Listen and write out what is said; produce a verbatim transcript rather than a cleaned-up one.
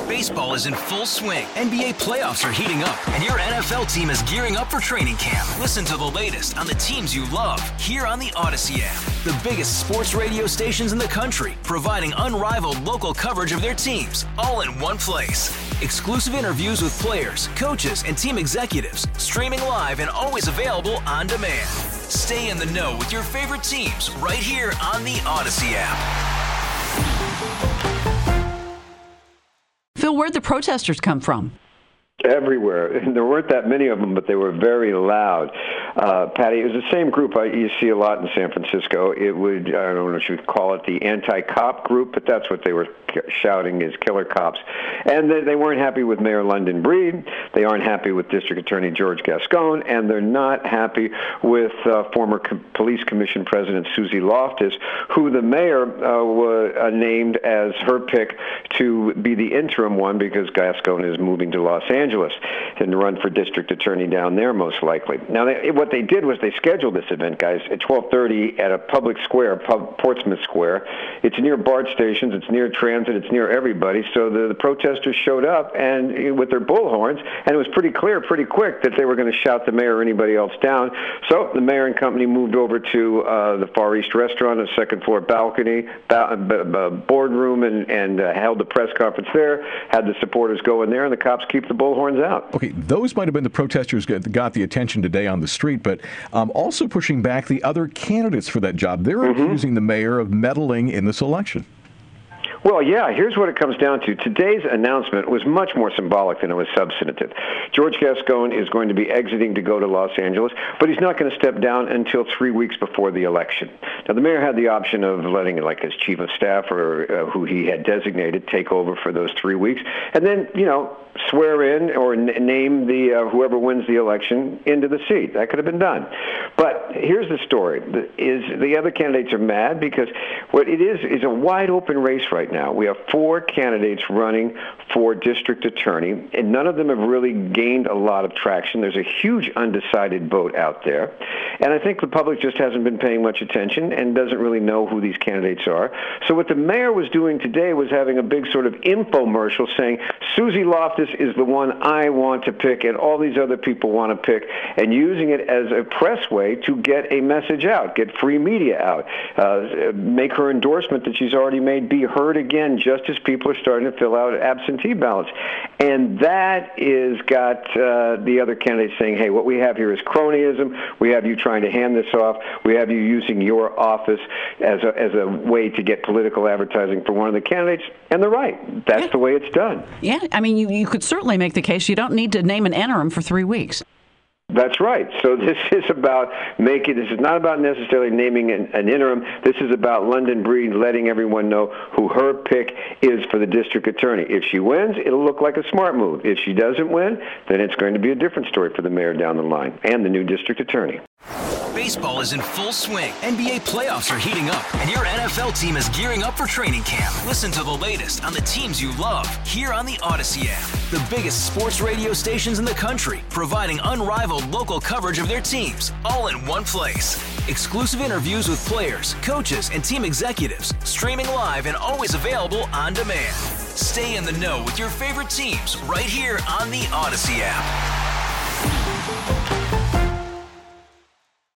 Baseball is in full swing. N B A playoffs are heating up, and your N F L team is gearing up for training camp. Listen to the latest on the teams you love here on the Odyssey app. The biggest sports radio stations in the country, providing unrivaled local coverage of their teams, all in one place. Exclusive interviews with players, coaches, and team executives, streaming live and always available on demand. Stay in the know with your favorite teams right here on the Odyssey app. Phil, where'd the protesters come from? Everywhere. And there weren't that many of them, but they were very loud. Uh, Patty, it was the same group I, you see a lot in San Francisco. It would, I don't know if you would call it the anti-cop group, but that's what they were shouting is killer cops. And they, they weren't happy with Mayor London Breed. They aren't happy with District Attorney George Gascon, and they're not happy with uh, former Co- Police Commission President Susie Loftus, who the mayor uh, was uh, named as her pick to be the interim one because Gascon is moving to Los Angeles and run for district attorney down there most likely. Now, they, what they did was they scheduled this event, guys, at twelve thirty at a public square, Pub, Portsmouth Square. It's near BART stations. It's near transit. It's near everybody. So the, the protesters showed up and with their bullhorns, and it was pretty clear pretty quick that they were going to shout the mayor or anybody else down. So the mayor and company moved over to uh, the Far East Restaurant, a second-floor balcony, ba- b- b- boardroom, and, and uh, held the press conference there, had the supporters go in there, and the cops keep the bullhorns out. Okay, those might have been the protesters that got the attention today on the street, but um, also pushing back the other candidates for that job. They're mm-hmm. accusing the mayor of meddling in this election. Well, yeah, here's what it comes down to. Today's announcement was much more symbolic than it was substantive. George Gascon is going to be exiting to go to Los Angeles, but he's not going to step down until three weeks before the election. Now, the mayor had the option of letting, like, his chief of staff or uh, who he had designated take over for those three weeks, and then, you know, swear in or n- name the uh, whoever wins the election into the seat. That could have been done. But here's the story: the, is the other candidates are mad because what it is is a wide open race right now. We have four candidates running for district attorney, and none of them have really gained a lot of traction. There's a huge undecided vote out there, and I think the public just hasn't been paying much attention and doesn't really know who these candidates are. So what the mayor was doing today was having a big sort of infomercial saying, Susie Loftus is the one I want to pick and all these other people want to pick, and using it as a press way to get a message out, get free media out, uh, make her endorsement that she's already made be heard again, just as people are starting to fill out absentee ballots. And that is got uh, the other candidates saying, hey, what we have here is cronyism. We have you trying to hand this off. We have you using your office as a, as a way to get political advertising for one of the candidates. And they're right. That's yeah. the way it's done. Yeah, I mean, you, you could certainly make the case you don't need to name an interim for three weeks. That's right. So this is about making, this is not about necessarily naming an, an interim. This is about London Breed letting everyone know who her pick is for the district attorney. If she wins, it'll look like a smart move. If she doesn't win, then it's going to be a different story for the mayor down the line and the new district attorney. Baseball is in full swing. N B A playoffs are heating up, and your N F L team is gearing up for training camp. Listen to the latest on the teams you love here on the Odyssey app. The biggest sports radio stations in the country, providing unrivaled local coverage of their teams, all in one place. Exclusive interviews with players, coaches, and team executives, streaming live and always available on demand. Stay in the know with your favorite teams right here on the Odyssey app.